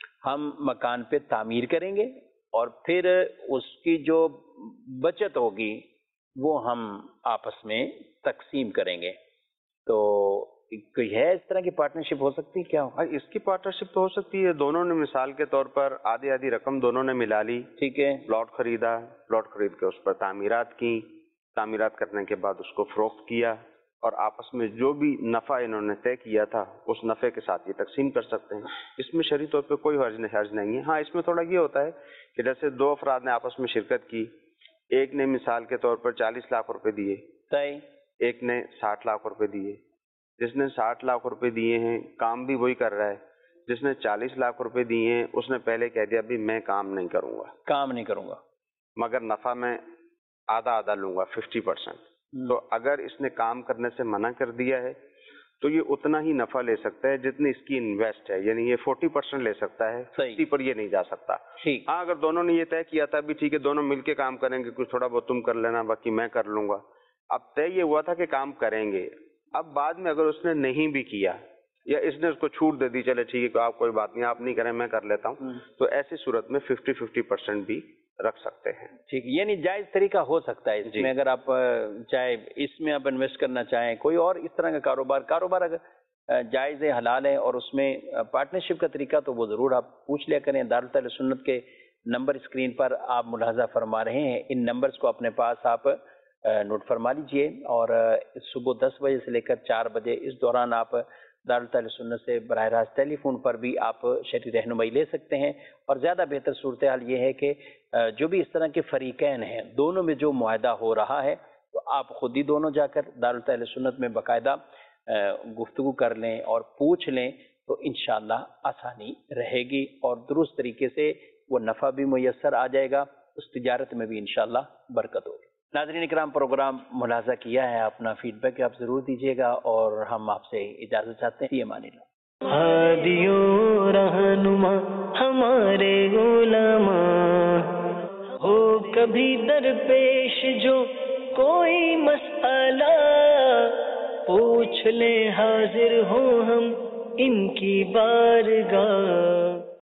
ہم مکان پہ تعمیر کریں گے اور پھر اس کی جو بچت ہوگی وہ ہم آپس میں تقسیم کریں گے، تو کوئی ہے اس طرح کی پارٹنرشپ ہو سکتی ہے؟ کیا ہو؟ اس کی پارٹنرشپ تو ہو سکتی ہے، دونوں نے مثال کے طور پر آدھی آدھی رقم دونوں نے ملا لی، ٹھیک ہے، پلاٹ خریدا، پلاٹ خرید کے اس پر تعمیرات کی، تعمیرات کرنے کے بعد اس کو فروخت کیا، اور آپس میں جو بھی نفع انہوں نے طے کیا تھا اس نفع کے ساتھ یہ تقسیم کر سکتے ہیں، اس میں شرعی طور پہ کوئی حرج نہیں ہے۔ ہاں اس میں تھوڑا یہ ہوتا ہے کہ جیسے 2 افراد نے آپس میں شرکت کی، ایک نے مثال کے طور پر 40 لاکھ روپے دیے، ایک نے 60 لاکھ روپے دیے، جس نے 60 لاکھ روپے دیے ہیں کام بھی وہی کر رہا ہے، جس نے 40 لاکھ روپے دیے ہیں اس نے پہلے کہہ دیا بھی میں کام نہیں کروں گا، مگر نفع میں آدھا لوں گا 50%۔ تو اگر اس نے کام کرنے سے منع کر دیا ہے تو یہ اتنا ہی نفع لے سکتا ہے جتنی اس کی انویسٹ ہے، یعنی یہ 40% لے سکتا ہے، 60 پر یہ نہیں جا سکتا۔ ہاں اگر دونوں نے یہ طے کیا تھا بھی ٹھیک ہے دونوں مل کے کام کریں گے، کچھ تھوڑا بہت تم کر لینا باقی میں کر لوں گا، اب طے یہ ہوا تھا کہ کام کریں گے، اب بعد میں اگر اس نے نہیں بھی کیا یا اس نے اس کو چھوٹ دے دی چلے ٹھیک ہے آپ کوئی بات نہیں آپ نہیں کریں میں کر لیتا ہوں، تو ایسی صورت میں 50% بھی رکھ سکتے ہیں۔ ٹھیک، یعنی جائز طریقہ ہو سکتا ہے اس میں، اگر آپ چاہے اس میں آپ انویسٹ کرنا چاہیں، کوئی اور اس طرح کا کاروبار اگر جائز ہے، حلال ہے، اور اس میں پارٹنرشپ کا طریقہ تو وہ ضرور آپ پوچھ لیا کریں۔ دارالتعلیم سنت کے نمبر اسکرین پر آپ ملاحظہ فرما رہے ہیں، ان نمبرز کو اپنے پاس آپ نوٹ فرما لیجئے، اور صبح 10 بجے سے لے کر 4 بجے اس دوران آپ دارالتعلیم سنت سے براہ راست ٹیلی فون پر بھی آپ شرعی رہنمائی لے سکتے ہیں، اور زیادہ بہتر صورتحال یہ ہے کہ جو بھی اس طرح کے فریقین ہیں دونوں میں جو معاہدہ ہو رہا ہے تو آپ خود ہی دونوں جا کر دارالتعلیم سنت میں باقاعدہ گفتگو کر لیں اور پوچھ لیں، تو انشاءاللہ آسانی رہے گی اور درست طریقے سے وہ نفع بھی میسر آ جائے گا، اس تجارت میں بھی انشاءاللہ برکت ہوگی۔ ناظرین اکرام، پروگرام ملاحظہ کیا ہے، اپنا فیڈ بیک آپ ضرور دیجیے گا، اور ہم آپ سے اجازت چاہتے ہیں، امان اللہ۔ ہادیو رہنما ہمارے علماء، ہو کبھی درپیش جو کوئی مسئلہ، پوچھ لیں حاضر ہوں ہم ان کی بارگاہ.